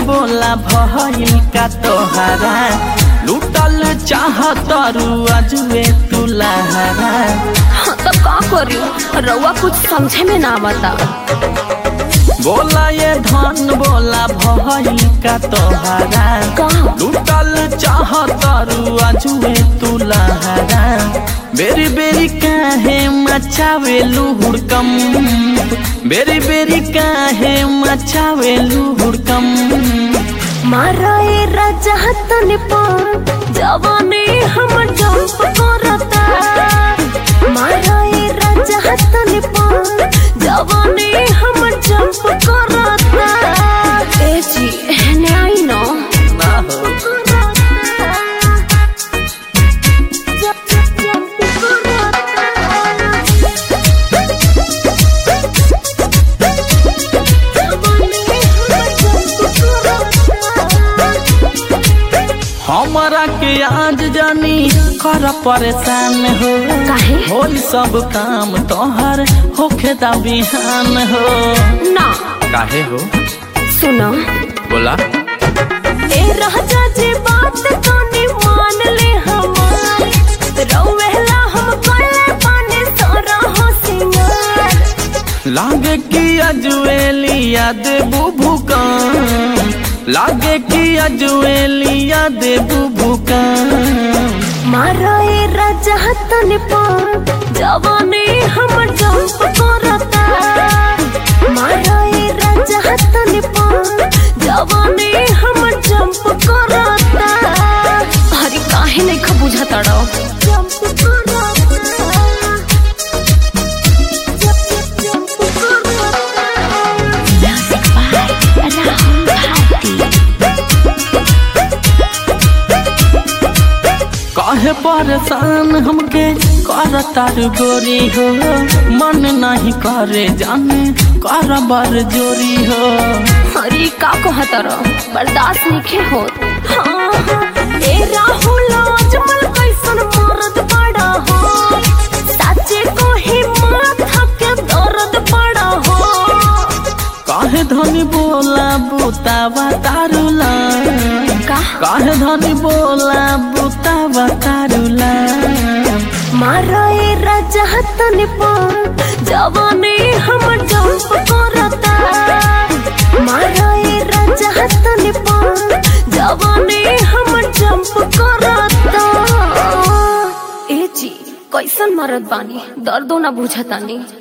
बोला भइल का तोहरा लूटल चाहत अजुए तुलहरा। हाँ तो का करी रउआ कुछ समझे में ना बता। बोला ये धन बोला भइल का तोहरा लूटल चाहत अजुए तुलहरा। बेरी बेरी काहे मचावे लुहुड़कम बेरी बेरी काहे मचावे लुहुड़कम। मारा ए राजा तन पर जवानी हम जंप करता। मारा ए राजा तन पर जवानी हम जंप करता। ए जी एने आई नो ना हो हमारा के आज जानी कर परेशान हो। काहे हो सब काम तोहर होखे दा बिहान हो। ना काहे हो सुनो बोला। ए राजा जी बात तो नहीं मान ले हमार। रउवेला हम कले पाने सारा हो सिंगार। लागे कि अजुएलिया देबू भूकंप लागे कि अजुएलिया देबू भूकंप। मारा ए राजा तन पर जवानी हम जंप करता। मारा ए राजा तन पर जवानी हम जंप करता। अरे काहे नहीं खा बुझाता रो जंप करता। काहे परेशान हमके करतार गोरी हो। मन नहीं करे जाने कर बर जोरी हो। अरे का कहता रो बर्दाश्त नहीं हो। हाँ ए राहुल अजमल कैसन मर्द बड़ा हो। साचे को ही माथा के दर्द बड़ा हो। काहे धनी बोला बुतावा तारुला काहे धनी बोला बुतावा तारुला। मारा ए राजा तन पर जवानी हम जंप करता। मारा ए राजा तन पर जवानी हम जंप करता। ए जी कैसन मरद बानी दर्दो ना बुझतानी।